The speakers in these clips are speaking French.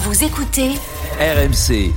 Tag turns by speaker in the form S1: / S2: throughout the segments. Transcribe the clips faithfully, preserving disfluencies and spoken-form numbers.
S1: Vous écoutez
S2: R M C.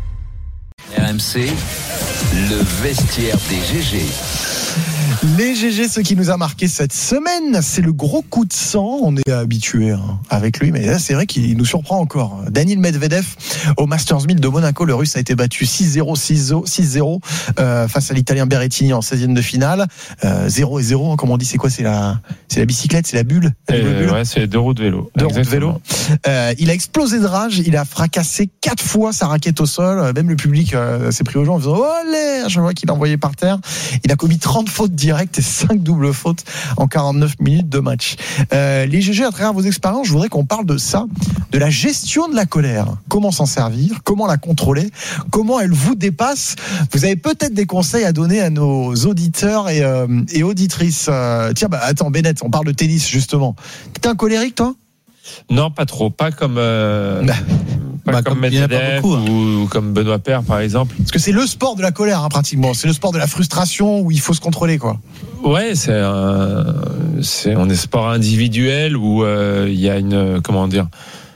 S2: R M C, le vestiaire des G G.
S3: Les G G, ce qui nous a marqué cette semaine, c'est le gros coup de sang. On est habitué hein, avec lui, mais là, c'est vrai qu'il nous surprend encore. Daniil Medvedev au Masters mille de Monaco. Le Russe a été battu six zéro, six zéro euh, face à l'Italien Berrettini en seizième de finale. Euh, zéro et zéro, hein, comme on dit, c'est quoi? C'est la, c'est la bicyclette, c'est la bulle, la
S4: euh,
S3: bulle.
S4: Ouais, c'est deux roues de vélo.
S3: Deux roues de vélo. Euh, il a explosé de rage. Il a fracassé quatre fois sa raquette au sol. Même le public euh, s'est pris aux gens en faisant olé à chaque fois qu'il l'a envoyé par terre. Il a commis trente fautes directes et cinq doubles fautes en quarante-neuf minutes de match. Euh, les G G, à travers vos expériences, je voudrais qu'on parle de ça, de la gestion de la colère. Comment s'en servir? Comment la contrôler? Comment elle vous dépasse? Vous avez peut-être des conseils à donner à nos auditeurs et, euh, et auditrices. Euh, tiens, bah, attends, Bennett, on parle de tennis, justement. T'es un colérique, toi?
S4: Non, pas trop. Pas comme, euh, bah, pas
S3: bah,
S4: comme,
S3: comme
S4: Medvedev
S3: beaucoup, hein.
S4: ou, ou comme Benoît Paire, par exemple.
S3: Parce que c'est le sport de la colère, hein, pratiquement. C'est le sport de la frustration où il faut se contrôler, quoi.
S4: Ouais, c'est un, c'est, on est sport individuel où il euh, y a une, comment dire,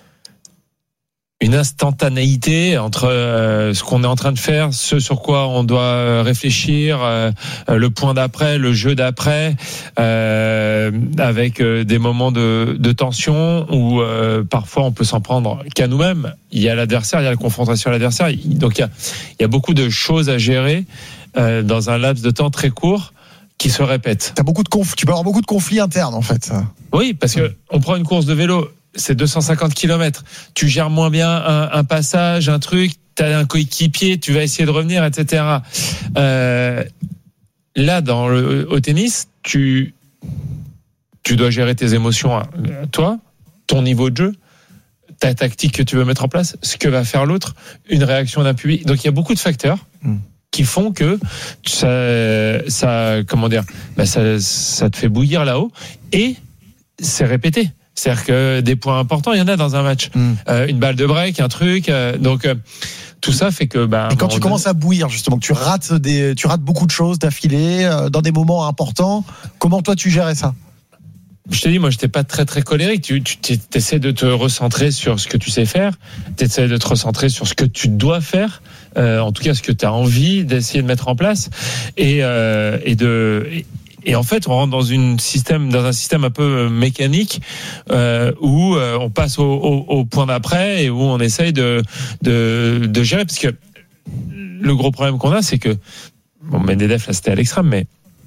S4: une instantanéité entre euh, ce qu'on est en train de faire, ce sur quoi on doit réfléchir, euh, le point d'après, le jeu d'après, euh, avec euh, des moments de, de tension où euh, parfois on peut s'en prendre qu'à nous-mêmes. Il y a l'adversaire, il y a la confrontation à l'adversaire, donc il y a, il y a beaucoup de choses à gérer euh, dans un laps de temps très court qui se répètent.
S3: T'as beaucoup de conf... Tu peux avoir beaucoup de conflits internes, en fait.
S4: Oui, parce que on prend une course de vélo. C'est deux cent cinquante kilomètres. Tu gères moins bien un, un passage, un truc, t'as un coéquipier, tu vas essayer de revenir, et cetera. Euh, là, dans le, au tennis, tu, tu dois gérer tes émotions, à toi, ton niveau de jeu, ta tactique que tu veux mettre en place, ce que va faire l'autre, une réaction d'un public. Donc, il y a beaucoup de facteurs mmh. qui font que ça, ça comment dire, bah ça, ça te fait bouillir là-haut et c'est répété. C'est-à-dire que des points importants, il y en a dans un match. Mm. Euh, une balle de break, un truc. Euh, donc euh, tout ça fait que. Bah,
S3: et quand tu donné... commences à bouillir, justement, que tu rates des, tu rates beaucoup de choses d'affilée euh, dans des moments importants. Comment toi tu gérais ça?
S4: Je te dis, moi, j'étais pas très très colérique. Tu, tu essaies de te recentrer sur ce que tu sais faire. Tu essaies de te recentrer sur ce que tu dois faire. Euh, en tout cas, ce que tu as envie d'essayer de mettre en place et euh, et de. Et, Et en fait, on rentre dans une système, dans un système un peu mécanique euh, où euh, on passe au, au, au point d'après et où on essaye de, de, de gérer. Parce que le gros problème qu'on a, c'est que bon, Medvedev là, c'était à l'extrême, mais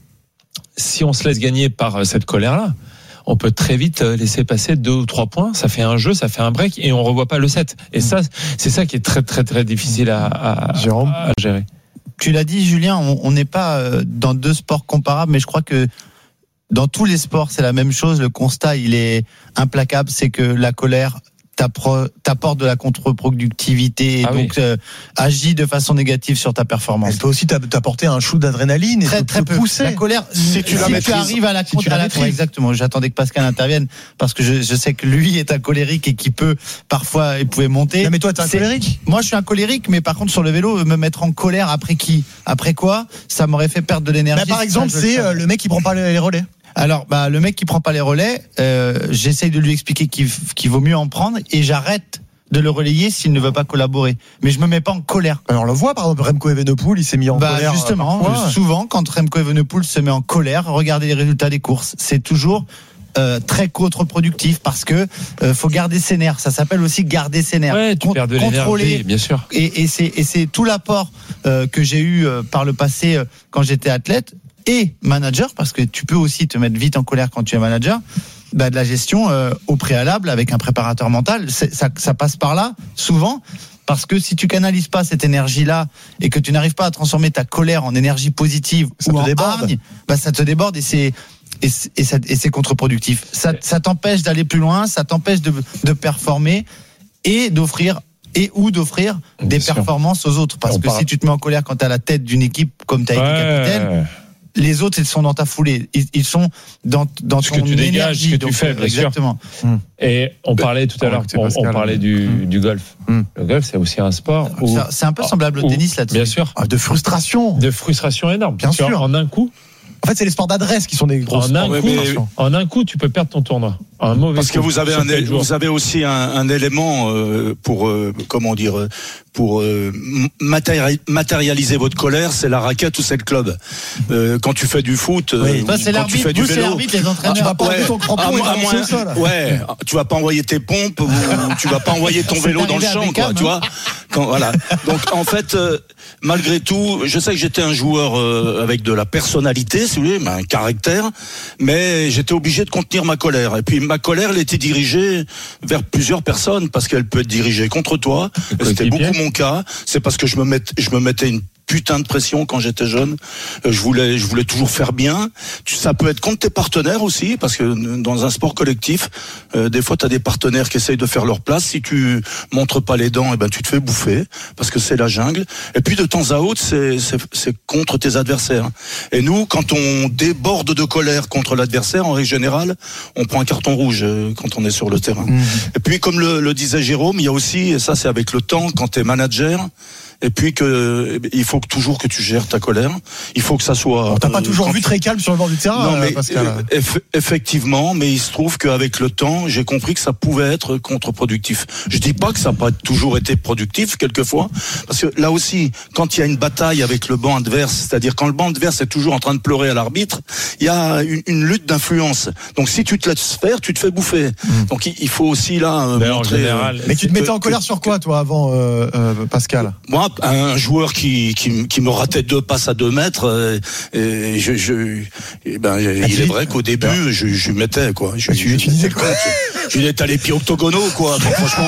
S4: si on se laisse gagner par cette colère-là, on peut très vite laisser passer deux ou trois points. Ça fait un jeu, ça fait un break et on revoit pas le set. Et ça, c'est ça qui est très très très difficile à, à, à gérer.
S5: Tu l'as dit, Julien, on n'est pas dans deux sports comparables, mais je crois que dans tous les sports, c'est la même chose. Le constat, il est implacable, c'est que la colère t'apporte de la contre-productivité et ah donc oui. euh, agit de façon négative sur ta performance.
S3: Elle peut aussi t'apporter un shoot d'adrénaline et
S5: très,
S3: te,
S5: très
S3: te
S5: peu.
S3: pousser.
S5: La colère, si tu, si tu arrives à la
S3: si
S5: contre, exactement. J'attendais que Pascal intervienne parce que je, je sais que lui est un colérique et qui peut parfois, il pouvait monter.
S3: Non mais toi, t'es un colérique.
S5: Moi, je suis un colérique, mais par contre sur le vélo, me mettre en colère après qui, après quoi, ça m'aurait fait perdre de l'énergie.
S3: Bah, par exemple, ça, c'est le mec qui prend pas les relais.
S5: Alors, bah, le mec qui prend pas les relais, euh, j'essaye de lui expliquer qu'il, qu'il vaut mieux en prendre et j'arrête de le relayer s'il ne veut pas collaborer. Mais je me mets pas en colère.
S3: Alors, on le voit, par exemple, Remco Evenepoel, il s'est mis en
S5: bah,
S3: colère.
S5: Justement,
S3: parfois.
S5: souvent, quand Remco Evenepoel se met en colère, regardez les résultats des courses. C'est toujours euh, très contre-productif parce que euh, faut garder ses nerfs. Ça s'appelle aussi garder ses nerfs.
S4: Ouais, tu Con- perds de l'énergie, bien sûr.
S5: Et, et, c'est, et c'est tout l'apport euh, que j'ai eu euh, par le passé euh, quand j'étais athlète et manager, parce que tu peux aussi te mettre vite en colère quand tu es manager. Bah, de la gestion euh, au préalable avec un préparateur mental, c'est, ça, ça passe par là souvent, parce que si tu canalises pas cette énergie-là et que tu n'arrives pas à transformer ta colère en énergie positive ça ou en hargne, bah ça te déborde et c'est et c'est, et ça, et c'est contre-productif. Ça, ça t'empêche d'aller plus loin, ça t'empêche de, de performer et d'offrir et ou d'offrir Bien des sûr. performances aux autres. Parce On que parle. si tu te mets en colère quand tu es à la tête d'une équipe comme tu as ouais. été capitaine, les autres, ils sont dans ta foulée. Ils, ils sont dans, dans
S4: ce
S5: ton
S4: que tu dégages,
S5: énergie.
S4: ce que
S5: donc,
S4: tu fais, bien
S5: exactement.
S4: sûr. Et on parlait tout à l'heure, on, on parlait du,
S3: mmh.
S4: du golf. Mmh. Le golf, c'est aussi un sport. Où,
S5: c'est un peu semblable au
S4: où,
S5: tennis là-dessus.
S4: Bien sûr.
S3: Ah, de frustration.
S4: De frustration énorme.
S3: Bien sûr.
S4: En un coup.
S3: En fait, c'est les sports d'adresse qui sont des grosses.
S4: En un,
S1: Ouais,
S4: coup,
S1: mais-
S4: en un coup, tu peux perdre ton tournoi. Un mauvais
S1: Parce que
S4: coup
S1: vous avez
S4: sur
S1: un,
S4: quatre jours.
S1: vous avez aussi un, un élément euh, pour euh, comment dire euh, pour euh, matéri- matérialiser votre colère, c'est la raquette ou c'est le club. Euh, quand tu fais du foot, euh,
S5: Oui, toi, c'est
S1: quand tu
S5: l'arbitre,
S1: fais du
S5: vous, c'est
S1: vélo,
S5: l'arbitre, les entraîneurs.
S3: tu vas pas
S1: ouais,
S3: enlever ton crampon
S1: à
S3: et
S1: moins- à
S3: balancer
S1: moins-
S3: au sol.
S1: ouais, tu vas pas envoyer tes pompes ou tu vas pas envoyer ton
S5: C'est
S1: vélo dans le
S5: arrivé à
S1: champ, quoi,
S5: Beckham,
S1: tu vois. Quand, voilà. Donc en fait, euh, malgré tout, je sais que j'étais un joueur euh, avec de la personnalité, si vous voulez, mais un caractère, mais j'étais obligé de contenir ma colère. Et puis ma colère, elle était dirigée vers plusieurs personnes parce qu'elle peut être dirigée contre toi. Et c'était beaucoup mon cas. C'est parce que je me mette, je me mettais une putain de pression quand j'étais jeune. Euh, Je voulais, je voulais toujours faire bien. Tu, ça peut être contre tes partenaires aussi, parce que dans un sport collectif, euh, des fois, tu as des partenaires qui essayent de faire leur place. Si tu montres pas les dents, et ben tu te fais bouffer, parce que c'est la jungle. Et puis de temps à autre, c'est, c'est, c'est contre tes adversaires. Et nous, quand on déborde de colère contre l'adversaire, en règle générale, on prend un carton rouge euh, quand on est sur le terrain. Mmh. Et puis, comme le, le disait Jérôme, il y a aussi, et ça c'est avec le temps, quand tu es manager, et puis que il faut que toujours que tu gères ta colère. Il faut que ça soit.
S3: On t'a pas
S1: euh,
S3: toujours vu
S1: tu...
S3: très calme sur le bord du terrain,
S1: non, mais,
S3: Pascal.
S1: Euh, eff- effectivement, mais il se trouve qu'avec le temps, j'ai compris que ça pouvait être contre-productif. Je dis pas que ça n'a pas toujours été productif quelquefois, parce que là aussi, quand il y a une bataille avec le banc adverse, c'est-à-dire quand le banc adverse est toujours en train de pleurer à l'arbitre, il y a une, une lutte d'influence. Donc si tu te laisses faire, tu te fais bouffer. Mmh. Donc il, il faut aussi là euh,
S4: mais
S1: montrer.
S4: En général,
S3: mais tu te mettais
S1: que,
S3: en colère
S1: que,
S3: sur quoi, toi, avant, euh, euh, Pascal?
S1: Moi, un joueur qui, qui, qui me ratait deux passes à deux mètres, euh, et je, je, et ben, ah, il est vrai qu'au début, ben. je, je lui mettais, quoi. Je,
S3: tu
S1: je,
S3: tu disais quoi?
S1: Je lui étais les pieds octogonaux, quoi. Bon, franchement.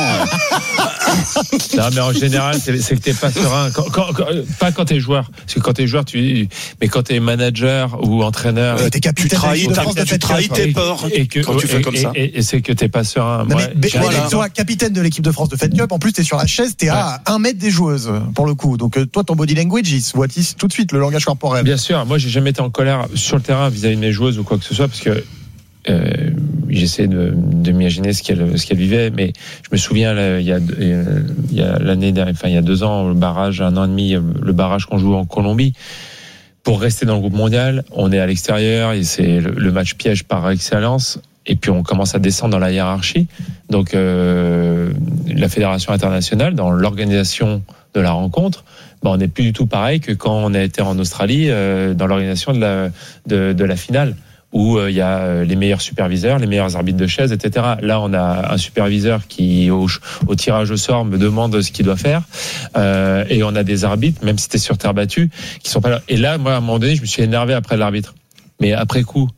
S4: Non, mais en général, c'est, c'est que t'es pas serein. Quand, quand, quand, pas quand t'es joueur. Parce que quand t'es joueur, tu, mais quand t'es manager ou entraîneur.
S3: Euh, t'es capitaine,
S1: tu trahis,
S3: de France de
S1: tu trahis tes peurs.
S4: Et que,
S1: quand tu fais
S4: et,
S1: comme ça.
S4: Et, et, et c'est que t'es pas serein.
S3: Non,
S4: ouais,
S3: mais, mais
S1: voilà.
S3: toi, capitaine de l'équipe de France de Fed Cup, en plus, t'es sur la chaise, t'es ouais. à un mètre des joueuses, pour le coup. Donc, toi, ton body language, il se voit tout de suite, le langage corporel.
S4: Bien sûr. Moi, j'ai jamais été en colère sur le terrain vis-à-vis de mes joueuses ou quoi que ce soit, parce que Euh, j'essaie de, de m'imaginer ce qu'elle, ce qu'elle vivait, mais je me souviens là, il y a, il y a l'année dernière, enfin il y a deux ans, le barrage, un an et demi, le barrage qu'on joue en Colombie. Pour rester dans le groupe mondial, on est à l'extérieur et c'est le, le match piège par excellence. Et puis on commence à descendre dans la hiérarchie. Donc euh, la fédération internationale, dans l'organisation de la rencontre, ben, on n'est plus du tout pareil que quand on a été en Australie euh, dans l'organisation de la, de, de la finale, où il euh, y a les meilleurs superviseurs, les meilleurs arbitres de chaise, et cetera. Là, on a un superviseur qui, au, au tirage au sort, me demande ce qu'il doit faire. Euh, et on a des arbitres, même si c'était sur terre battue, qui sont pas là. Et là, moi, à un moment donné, je me suis énervé après l'arbitre. Mais après coup,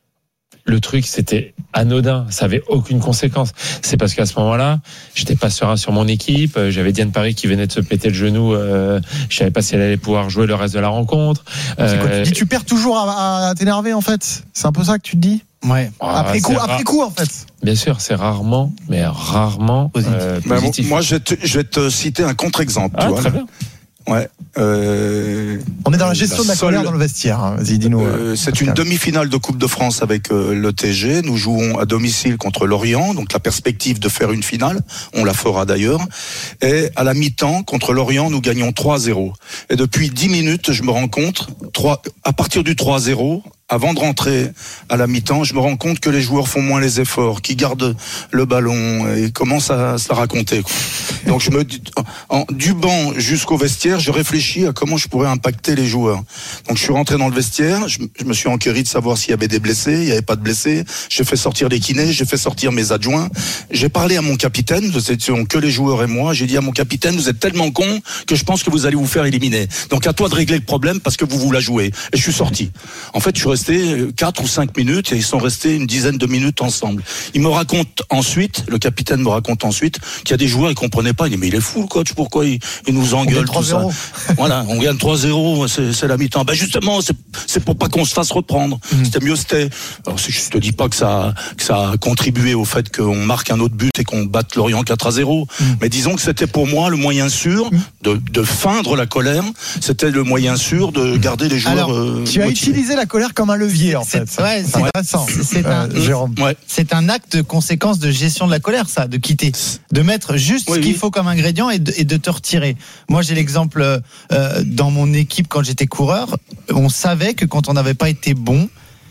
S4: le truc, c'était anodin. Ça avait aucune conséquence. C'est parce qu'à ce moment-là, j'étais pas serein sur mon équipe. J'avais Diane Paris qui venait de se péter le genou. Euh, je savais pas si elle allait pouvoir jouer le reste de la rencontre.
S3: Euh, quoi, tu dis, tu perds toujours à, à t'énerver, en fait. C'est un peu ça que tu te dis?
S5: Ouais.
S3: Après coup,
S4: rare.
S3: après coup, en fait.
S4: Bien sûr, c'est rarement, mais rarement euh, positif.
S1: Bah, moi, je vais, te, je vais te citer un contre-exemple.
S4: Ah,
S1: tu vois,
S4: très
S1: là.
S4: bien.
S1: Ouais. Euh,
S3: On est dans la gestion la de la seule, colère dans le vestiaire. Hein. Vas-y, dis-nous.
S1: Euh, c'est Pascal. Une demi-finale de Coupe de France avec euh, l'E T G. Nous jouons à domicile contre Lorient, donc la perspective de faire une finale, on la fera d'ailleurs. Et à la mi-temps, contre Lorient, nous gagnons trois zéro. Et depuis dix minutes, je me rends compte, trois, à partir du trois zéro, avant de rentrer à la mi-temps, je me rends compte que les joueurs font moins les efforts, qu'ils gardent le ballon et commencent à se la raconter, quoi. Donc je me dis, en, du banc jusqu'au vestiaire, je réfléchis à comment je pourrais impacter les joueurs. Donc je suis rentré dans le vestiaire, je, je me suis enquéri de savoir s'il y avait des blessés, il n'y avait pas de blessés. J'ai fait sortir les kinés, j'ai fait sortir mes adjoints. J'ai parlé à mon capitaine, nous étions que les joueurs et moi. J'ai dit à mon capitaine, vous êtes tellement con que je pense que vous allez vous faire éliminer. Donc à toi de régler le problème parce que vous vous la jouez. Et je suis sorti. En fait, je suis resté quatre ou cinq minutes et ils sont restés une dizaine de minutes ensemble. Il me raconte ensuite, le capitaine me raconte ensuite qu'il y a des joueurs, ils comprenaient pas. Il dit, mais il est fou le coach, pourquoi il, il nous engueule tout ça? Voilà, on gagne trois zéro, c'est, c'est la mi-temps. Ben justement, c'est, c'est pour pas qu'on se fasse reprendre. Mmh. C'était mieux, c'était. Alors je te dis pas que ça, que ça a contribué au fait qu'on marque un autre but et qu'on batte Lorient quatre à zéro. Mmh. Mais disons que c'était pour moi le moyen sûr de, de feindre la colère. C'était le moyen sûr de garder les joueurs.
S3: Alors,
S1: euh,
S3: tu as
S1: motivés.
S3: utilisé la colère comme un levier, en fait.
S5: C'est, ouais,
S3: c'est intéressant.
S5: C'est un,
S3: euh, Jérôme.
S5: Ouais. C'est un acte de conséquence de gestion de la colère, ça, de quitter, de mettre juste oui, ce qu'il oui. faut comme ingrédient et de, et de te retirer. Moi, j'ai l'exemple euh, dans mon équipe quand j'étais coureur, on savait que quand on n'avait pas été bon,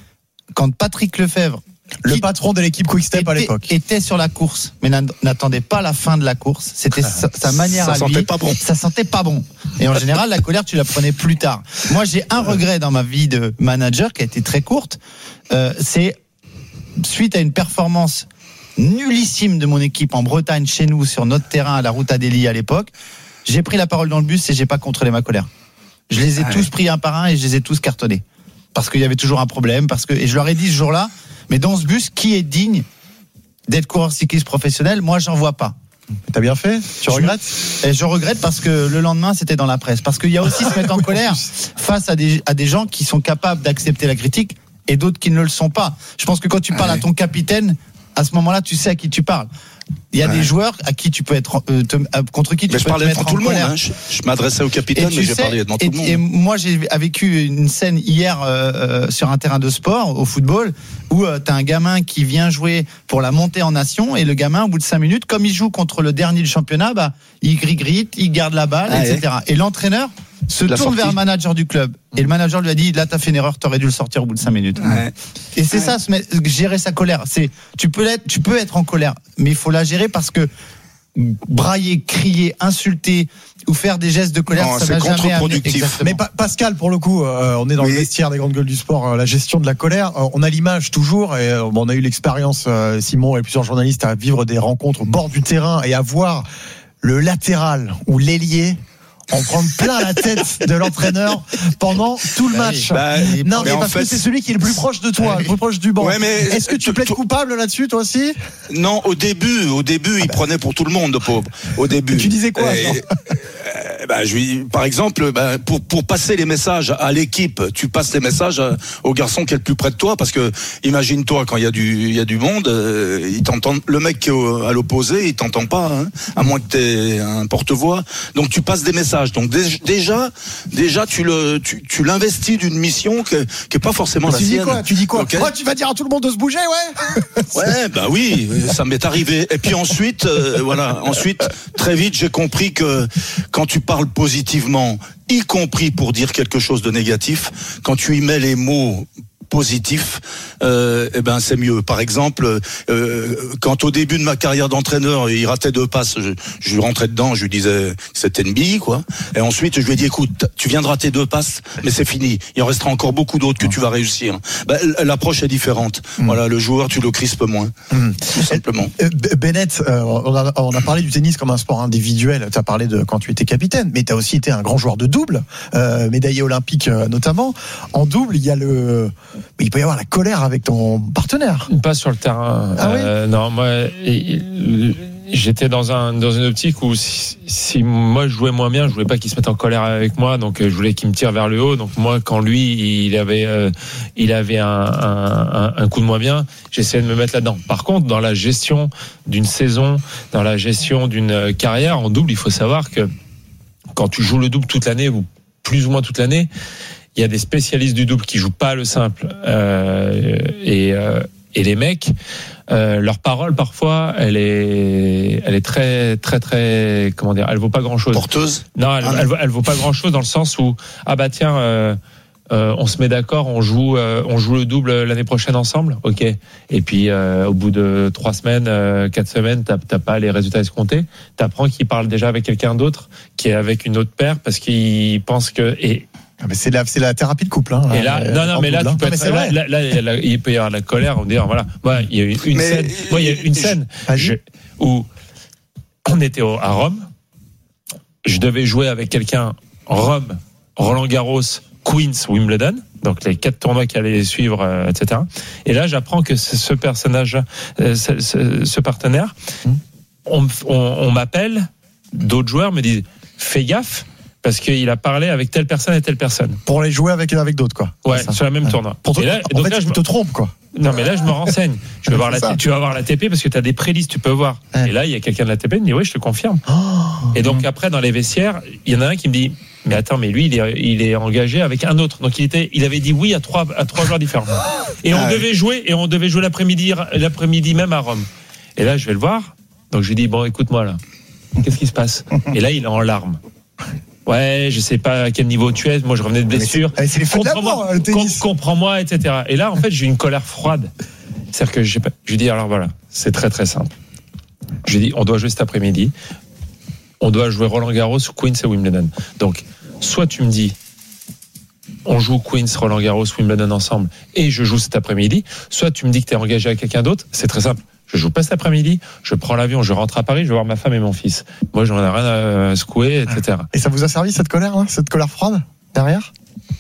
S5: quand Patrick Lefebvre,
S3: le
S5: qui
S3: patron de l'équipe Quick-Step à
S5: était,
S3: l'époque,
S5: était sur la course, mais n'attendait pas la fin de la course. C'était sa, sa manière
S1: ça
S5: à lui.
S1: sentait pas bon.
S5: Ça sentait pas bon. Et en général, la colère, tu la prenais plus tard. Moi, j'ai un regret dans ma vie de manager qui a été très courte. Euh, c'est suite à une performance nullissime de mon équipe en Bretagne, chez nous, sur notre terrain à la route Adélie à l'époque. J'ai pris la parole dans le bus et j'ai pas contrôlé ma colère. Je les ai ah tous ouais. pris un par un et je les ai tous cartonnés. Parce qu'il y avait toujours un problème. Parce que, et je leur ai dit ce jour-là, mais dans ce bus, qui est digne d'être coureur cycliste professionnel? Moi, j'en vois pas.
S3: T'as bien fait? Tu
S5: je,
S3: regrettes?
S5: Et je regrette parce que le lendemain, c'était dans la presse. Parce qu'il y a aussi se mettre en colère face à des, à des gens qui sont capables d'accepter la critique et d'autres qui ne le sont pas. Je pense que quand tu parles à ton capitaine, à ce moment-là, tu sais à qui tu parles. Il y a ouais. des joueurs à qui tu peux être euh, te, contre qui tu
S1: mais
S5: peux
S1: je parlais
S5: te mettre
S1: devant tout le monde. Hein. Je, je m'adressais au capitaine, mais j'ai parlé devant
S5: et,
S1: tout le monde.
S5: Et moi, j'ai vécu une scène hier euh, sur un terrain de sport au football où euh, t'as un gamin qui vient jouer pour la montée en nation et le gamin, au bout de cinq minutes, comme il joue contre le dernier du championnat, bah il grite, il garde la balle, ah, et cetera. Ouais. Et l'entraîneur se la tourne sortie. vers le manager du club et le manager lui a dit là t'as fait une erreur, t'aurais dû le sortir au bout de cinq minutes. Ouais. Et c'est ouais. ça, se mettre, gérer sa colère. C'est tu peux être, tu peux être en colère, mais il faut la gérer parce que brailler, crier, insulter ou faire des gestes de colère,
S1: non,
S5: ça
S1: c'est
S5: n'a jamais
S1: contre-productif.
S5: amené.
S3: Mais pa- Pascal, pour le coup, euh, on est dans oui. le vestiaire des grandes gueules du sport, euh, la gestion de la colère. Euh, on a l'image toujours, et euh, bon, on a eu l'expérience, euh, Simon et plusieurs journalistes, à vivre des rencontres au bord du terrain et à voir le latéral ou l'ailier en prendre plein la tête de l'entraîneur pendant tout le match. Bah, non, mais, mais parce fait, que c'est celui qui est le plus proche de toi, le plus proche du banc. Ouais, mais est-ce que tu plaides coupable là-dessus, toi aussi?
S1: Non, au début, au début, il prenait pour tout le monde, le pauvre. Au début.
S3: Tu disais quoi?
S1: Et, euh, bah, je lui, par exemple, bah, pour pour passer les messages à l'équipe, tu passes les messages au garçon qui est le plus près de toi, parce que imagine-toi quand il y a du il y a du monde, euh, il t'entend. Le mec qui est à l'opposé, il t'entend pas, hein, à moins que t'aies un porte-voix. Donc tu passes des messages. Donc déjà, déjà tu le, tu, tu l'investis d'une mission qui est pas forcément
S3: mais
S1: la
S3: tu
S1: sienne.
S3: Dis quoi tu dis quoi
S1: okay.
S3: Ouais, tu vas dire à tout le monde de se bouger, ouais.
S1: Ouais, bah oui, ça m'est arrivé. Et puis ensuite, euh, voilà, ensuite très vite j'ai compris que quand tu parles positivement, y compris pour dire quelque chose de négatif, quand tu y mets les mots positif, euh, eh ben c'est mieux. Par exemple, euh, quand au début de ma carrière d'entraîneur, il ratait deux passes, je, je lui rentrais dedans, je lui disais c'était une bille, quoi. Et ensuite, je lui ai dit écoute, tu viens de rater deux passes, mais c'est fini. Il en restera encore beaucoup d'autres que tu vas réussir. Ben, l'approche est différente. Mmh. Voilà, le joueur, tu le crispes moins, mmh. tout simplement.
S3: Euh, Bennett, euh, on, a, on a parlé du tennis comme un sport individuel. Tu as parlé de quand tu étais capitaine, mais tu as aussi été un grand joueur de double, euh, médaillé olympique euh, notamment. En double, il y a le Mais il peut y avoir la colère avec ton partenaire.
S4: Pas sur le terrain.
S3: Ah
S4: euh, oui non, moi, j'étais dans, un, dans une optique où si, si moi je jouais moins bien, je voulais pas qu'il se mette en colère avec moi, donc je voulais qu'il me tire vers le haut. Donc moi, quand lui, il avait, euh, il avait un, un, un coup de moins bien, j'essayais de me mettre là-dedans. Par contre, dans la gestion d'une saison, dans la gestion d'une carrière en double, il faut savoir que quand tu joues le double toute l'année, ou plus ou moins toute l'année, il y a des spécialistes du double qui jouent pas le simple, euh, et, euh, et les mecs, euh, leur parole parfois, elle est, elle est très, très, très, comment dire, elle vaut pas grand chose.
S1: Porteuse.
S4: Non, elle, ah, elle, elle vaut pas grand chose dans le sens où ah bah tiens, euh, euh, on se met d'accord, on joue, euh, on joue le double l'année prochaine ensemble, ok. Et puis euh, au bout de trois semaines, euh, quatre semaines, t'as, t'as pas les résultats escomptés. T'apprends qu'il parle déjà avec quelqu'un d'autre, qui est avec une autre paire, parce qu'il pense que et
S3: Ah mais c'est la c'est la thérapie de couple hein.
S4: Et là euh, non non mais là tu peux non, être, là, là, là, là il peut y avoir la colère, on dit voilà moi il y a une, une scène moi il y a une scène je, où on était au, à Rome, je devais jouer avec quelqu'un Rome, Roland Garros, Queens, Wimbledon, donc les quatre tournois qui allaient suivre, euh, et cetera. Et là j'apprends que ce, ce personnage euh, ce, ce, ce partenaire hum. on, on, on m'appelle, d'autres joueurs me disent fais gaffe parce qu'il a parlé avec telle personne et telle personne.
S3: Pour aller jouer avec, avec d'autres, quoi.
S4: Ouais, sur la même ouais. tournoi.
S3: Pour te,
S4: et là,
S3: en
S4: donc
S3: fait,
S4: là, je
S3: me... te trompe, quoi.
S4: Non, mais là, je me renseigne. Je vais voir la, tu vas voir la T P parce que tu as des prélistes, tu peux voir. Ouais. Et là, il y a quelqu'un de la T P qui me dit, oui, je te confirme. Oh, et donc, mmh. après, dans les vestiaires, il y en a un qui me dit, mais attends, mais lui, il est, il est engagé avec un autre. Donc, il était, il avait dit oui à trois, à trois joueurs différents. Et on ah, devait ouais. jouer, et on devait jouer l'après-midi, l'après-midi même à Rome. Et là, je vais le voir. Donc, je lui dis, bon, écoute-moi, là. Qu'est-ce qui se passe? Et là, il est en larmes. ouais, je sais pas à quel niveau tu es. Moi, je revenais de blessure.
S3: C'est, c'est les feux de l'amour, le tennis.
S4: Com- comprends-moi, et cetera. Et là, en fait, j'ai une colère froide. C'est-à-dire que j'ai pas, je lui dis, alors voilà, c'est très très simple. Je lui dis, on doit jouer cet après-midi. On doit jouer Roland Garros, Queens et Wimbledon. Donc, soit tu me dis, on joue Queens, Roland Garros, Wimbledon ensemble, et je joue cet après-midi. Soit tu me dis que tu es engagé avec quelqu'un d'autre. C'est très simple. Je joue pas cet après-midi. Je prends l'avion, je rentre à Paris, je vais voir ma femme et mon fils. Moi, j'en ai rien à secouer, et cetera.
S3: Et ça vous a servi cette colère, hein, cette colère froide derrière?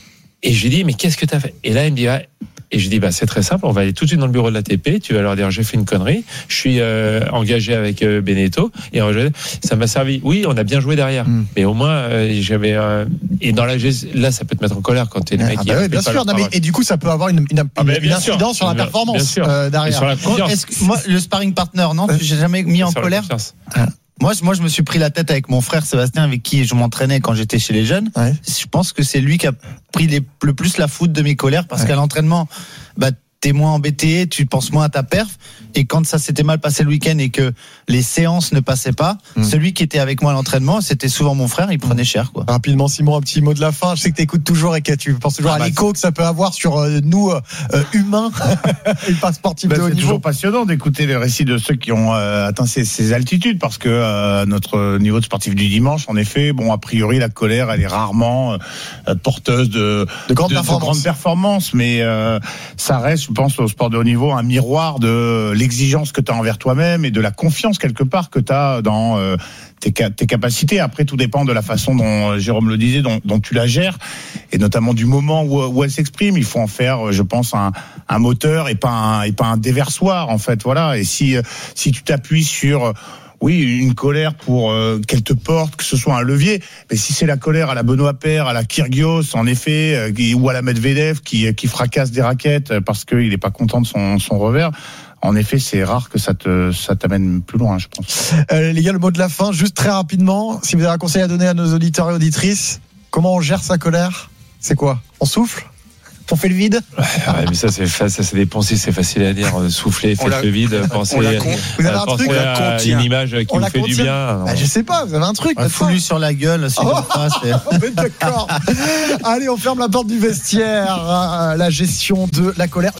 S4: Et je lui dis, mais qu'est-ce que tu as fait? Et là, il me dit, ouais. Et je dis, bah, c'est très simple, on va aller tout de suite dans le bureau de l'A T P, tu vas leur dire, j'ai fait une connerie, je suis euh, engagé avec euh, Beneteau, et euh, ça m'a servi. Oui, on a bien joué derrière, mm. mais au moins, euh, j'avais... Euh, et dans la là, ça peut te mettre en colère quand t'es le mec
S3: ah
S4: qui...
S3: Bah oui, bien sûr, non, mais, et du coup, ça peut avoir une, une,
S4: ah bah,
S3: une incidence sur la performance euh, derrière.
S4: Et sur la confiance.
S5: Est-ce que, moi, le sparring partner, non, tu n'as jamais mis en colère? Moi, moi, je me suis pris la tête avec mon frère Sébastien, avec qui je m'entraînais quand j'étais chez les jeunes. Ouais. Je pense que c'est lui qui a pris les, le plus la foudre de mes colères, parce ouais. qu'à l'entraînement, bah, t'es moins embêté, tu penses moins à ta perf, et quand ça s'était mal passé le week-end et que les séances ne passaient pas, mmh. celui qui était avec moi à l'entraînement, c'était souvent mon frère, il prenait cher, quoi.
S3: Rapidement, Simon, un petit mot de la fin. Je sais que t'écoutes toujours et que tu penses toujours ah bah à l'écho que ça peut avoir sur euh, nous, euh, humains, et pas sportifs bah de haut niveau.
S6: C'est toujours passionnant d'écouter les récits de ceux qui ont euh, atteint ces, ces altitudes, parce que euh, notre niveau de sportif du dimanche, en effet, bon, a priori, la colère, elle est rarement euh, porteuse de,
S3: de grandes
S6: de,
S3: performances.
S6: De grandes performances, mais euh, ça reste, je pense, au sport de haut niveau, un miroir de l'exigence que tu as envers toi-même et de la confiance quelque part que tu as dans euh, tes, tes capacités. Après, tout dépend de la façon dont, Jérôme le disait, dont, dont tu la gères, et notamment du moment où, où elle s'exprime. Il faut en faire, je pense, un, un moteur et pas un, et pas un déversoir, en fait. Voilà. Et si, si tu t'appuies sur... Oui, une colère pour euh, qu'elle te porte, que ce soit un levier. Mais si c'est la colère à la Benoît Paire, à la Kyrgios, en effet, euh, qui, ou à la Medvedev, qui, qui fracasse des raquettes parce qu'il n'est pas content de son, son revers, en effet, c'est rare que ça te ça t'amène plus loin, je pense.
S3: Euh, les gars, le mot de la fin, juste très rapidement, si vous avez un conseil à donner à nos auditeurs et auditrices, comment on gère sa colère? C'est quoi? On souffle? On fait le vide?
S4: Ouais, mais ça, c'est, ça, c'est des pensées, c'est facile à dire. Souffler, faites le vide, pensez,
S3: vous avez un
S4: pensez
S3: truc,
S4: à une image qui vous fait du bien.
S3: Bah, je sais pas, vous avez un truc.
S5: Un fou sur la gueule, si oh,
S3: on est d'accord. Allez, on ferme la porte du vestiaire. La gestion de la colère.